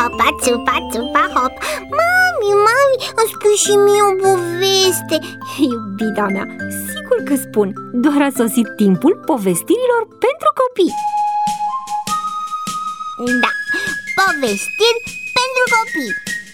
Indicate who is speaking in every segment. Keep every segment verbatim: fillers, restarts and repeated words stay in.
Speaker 1: țupa, țupa, țupa, hop. Mami, mami, îmi spui și mie o poveste.
Speaker 2: Iubita mea, sigur că spun. Doar a sosit timpul povestirilor pentru copii.
Speaker 1: Da, povestiri pentru copii.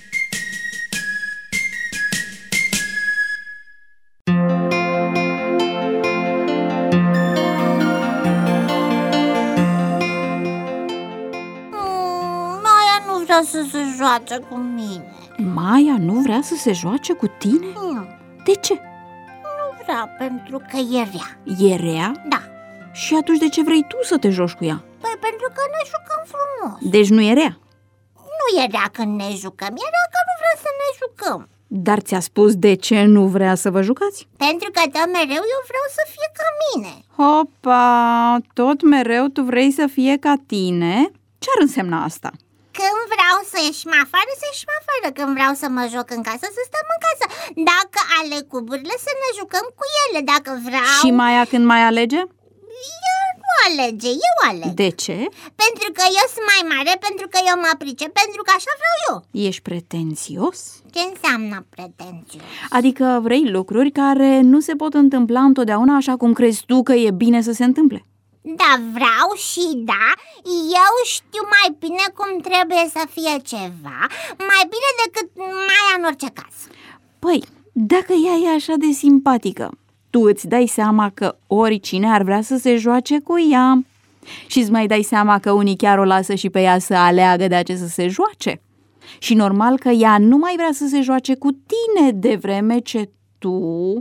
Speaker 1: Vrea să se joace cu mine.
Speaker 3: Maia nu vrea să se joace cu tine?
Speaker 1: Nu.
Speaker 3: De ce?
Speaker 1: Nu vrea, pentru că e rea.
Speaker 3: E rea?
Speaker 1: Da.
Speaker 3: Și atunci de ce vrei tu să te joci cu ea?
Speaker 1: Păi pentru că ne jucăm frumos.
Speaker 3: Deci nu e rea?
Speaker 1: Nu e rea când ne jucăm, e rea că nu vrea să ne jucăm.
Speaker 3: Dar ți-a spus de ce nu vrea să vă jucați?
Speaker 1: Pentru că tot mereu eu vreau să fie ca mine.
Speaker 3: Hopa, tot mereu tu vrei să fie ca tine? Ce-ar însemna asta?
Speaker 1: Când vreau să ieșim afară, să ieșim afară. Când vreau să mă joc în casă, să stăm în casă. Dacă aleg cuburile, să ne jucăm cu ele. Dacă vreau...
Speaker 3: Și Maia când mai alege?
Speaker 1: Eu nu alege, eu aleg.
Speaker 3: De ce?
Speaker 1: Pentru că eu sunt mai mare, pentru că eu mă pricep, pentru că așa vreau eu.
Speaker 3: Ești pretențios?
Speaker 1: Ce înseamnă pretențios?
Speaker 3: Adică vrei lucruri care nu se pot întâmpla întotdeauna așa cum crezi tu că e bine să se întâmple.
Speaker 1: Da, vreau și da, eu știu mai bine cum trebuie să fie ceva, mai bine decât Maia în orice caz.
Speaker 3: Păi, dacă ea e așa de simpatică, tu îți dai seama că oricine ar vrea să se joace cu ea și îți mai dai seama că unii chiar o lasă și pe ea să aleagă de ce să se joace. Și normal că ea nu mai vrea să se joace cu tine, de vreme ce tu...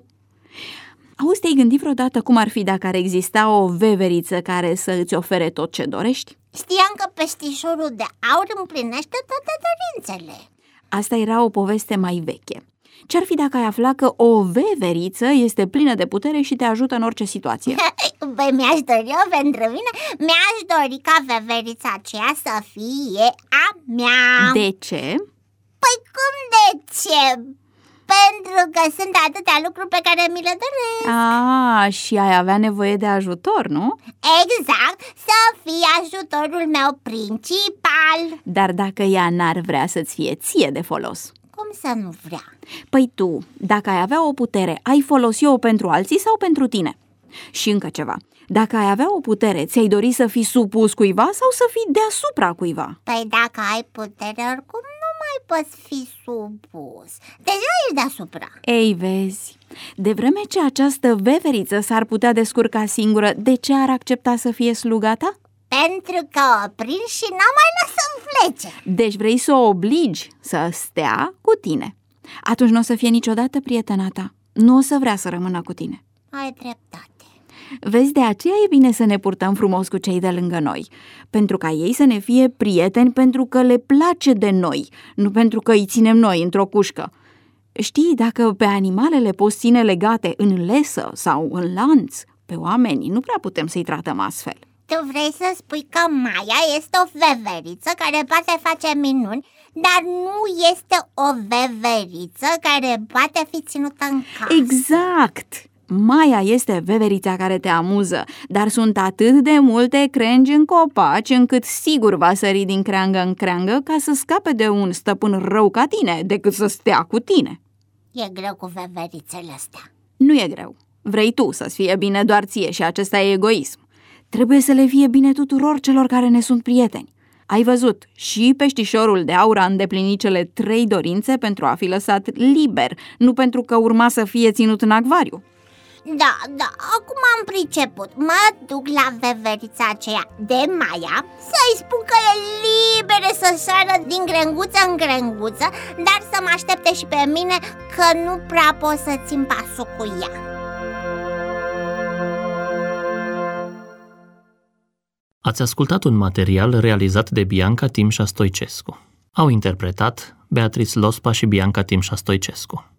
Speaker 3: Auzi, te-ai gândit vreodată cum ar fi dacă ar exista o veveriță care să îți ofere tot ce dorești?
Speaker 1: Știam că peștișorul de aur împlinește toate dorințele.
Speaker 3: Asta era o poveste mai veche. Ce-ar fi dacă ai afla că o veveriță este plină de putere și te ajută în orice situație?
Speaker 1: Băi, mi-aș dori eu pentru mine, mi-aș dori ca veverița aceea să fie a mea.
Speaker 3: De ce?
Speaker 1: Păi cum de ce? Pentru că sunt atâtea lucruri pe care mi le doresc.
Speaker 3: Ah, și ai avea nevoie de ajutor, nu?
Speaker 1: Exact, să fie ajutorul meu principal.
Speaker 3: Dar dacă ea n-ar vrea să-ți fie ție de folos?
Speaker 1: Cum să nu vrea?
Speaker 3: Păi tu, dacă ai avea o putere, ai folosi-o pentru alții sau pentru tine? Și încă ceva, dacă ai avea o putere, ți-ai dori să fii supus cuiva sau să fii deasupra cuiva?
Speaker 1: Păi dacă ai putere, oricum nu mai poți fi supus. Deja ești deasupra.
Speaker 3: Ei, vezi, de vreme ce această veveriță s-ar putea descurca singură, de ce ar accepta să fie sluga ta?
Speaker 1: Pentru că o prind și n-o mai lasă în flece.
Speaker 3: Deci vrei să o obligi să stea cu tine. Atunci nu o să fie niciodată prietena ta. Nu o să vrea să rămână cu tine.
Speaker 1: Ai dreptate.
Speaker 3: Vezi, de aceea e bine să ne purtăm frumos cu cei de lângă noi, pentru ca ei să ne fie prieteni pentru că le place de noi, nu pentru că îi ținem noi într-o cușcă. Știi, dacă pe animale le poți ține legate în lesă sau în lanț, pe oameni nu prea putem să-i tratăm astfel.
Speaker 1: Tu vrei să spui că Maia este o veveriță care poate face minuni, dar nu este o veveriță care poate fi ținută în casă.
Speaker 3: Exact! Maia este veverița care te amuză, dar sunt atât de multe crengi în copaci încât sigur va sări din creangă în creangă ca să scape de un stăpân rău ca tine, decât să stea cu tine.
Speaker 1: E greu cu veverițele astea.
Speaker 3: Nu e greu. Vrei tu să-ți fie bine doar ție și acesta e egoism. Trebuie să le fie bine tuturor celor care ne sunt prieteni. Ai văzut, și peștișorul de aur a îndeplinit cele trei dorințe pentru a fi lăsat liber, nu pentru că urma să fie ținut în acvariu.
Speaker 1: Da, da, acum am priceput. Mă duc la veverița aceea de Maia să-i spun că e liberă să sară din grenguță în grenguță, dar să mă aștepte și pe mine, că nu prea pot să țin pasul cu ea.
Speaker 4: Ați ascultat un material realizat de Bianca Timșa Stoicescu. Au interpretat Beatrice Lospa și Bianca Timșa Stoicescu.